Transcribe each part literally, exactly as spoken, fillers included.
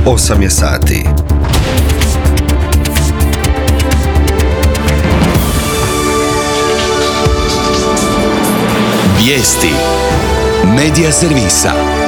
osam je sati. Vijesti Medija servisa.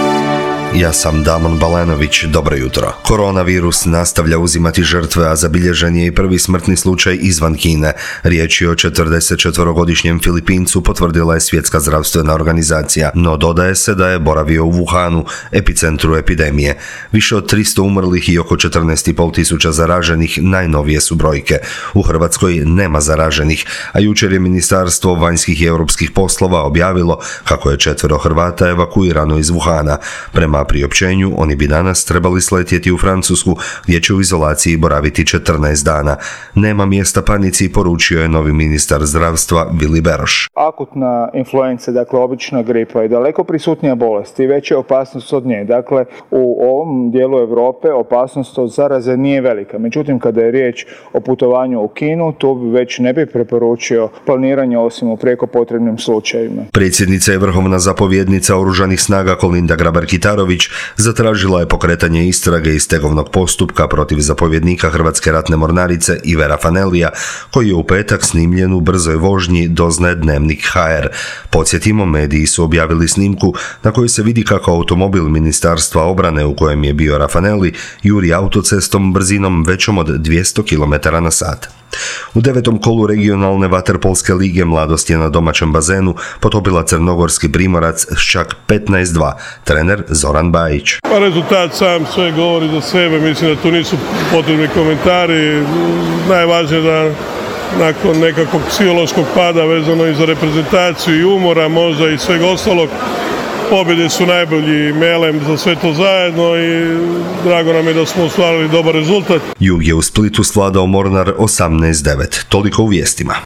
Ja sam Damon Balanović, dobro jutro. Koronavirus nastavlja uzimati žrtve, a zabilježen je i prvi smrtni slučaj izvan Kine. Riječ je o četrdesetčetverogodišnjem Filipincu, potvrdila je Svjetska zdravstvena organizacija, no dodaje se da je boravio u Wuhanu, epicentru epidemije. Više od tristo umrlih i oko četrnaest i pol tisuća zaraženih najnovije su brojke. U Hrvatskoj nema zaraženih, a jučer je Ministarstvo vanjskih i europskih poslova objavilo kako je četvero Hrvata evakuirano iz Wuhana. Prema priopćenju, oni bi danas trebali sletjeti u Francusku, gdje će u izolaciji boraviti četrnaest dana. Nema mjesta panici, poručio je novi ministar zdravstva Vili Beroš. Akutna influenca, dakle obična gripa, je daleko prisutnija bolest i veća je opasnost od nje. Dakle, u ovom dijelu Europe opasnost od zaraze nije velika. Međutim, kada je riječ o putovanju u Kinu, tu bi već ne bi preporučio planiranje osim u prijeko potrebnim slučajevima. Predsjednica i vrhovna zapovjednica Oružanih snaga Kolinda Grabar-Kitarović zatražila je pokretanje istrage i stegovnog postupka protiv zapovjednika Hrvatske ratne mornarice Ivera Fanelija, koji je u petak snimljen u brzoj vožnji, doznaje Dnevnik ha er. Podsjetimo, mediji su objavili snimku na kojoj se vidi kako automobil Ministarstva obrane u kojem je bio Raffanelli juri autocestom brzinom većom od dvjesto kilometara na sat. U devetom kolu regionalne vaterpolske lige Mladost je na domaćem bazenu potopila crnogorski Primorac s čak petnaest dva, trener Zoran Bajić. Pa rezultat sam sve govori za sebe, mislim da tu nisu potrebni komentari. Najvažnije da nakon nekakvog psihološkog pada vezano i za reprezentaciju i umora, možda i svega ostalog, pobjede su najbolji melem za sve to zajedno i drago nam je da smo ostvarili dobar rezultat. Jug je u Splitu svladao Mornar osamnaest devet. Toliko u vijestima.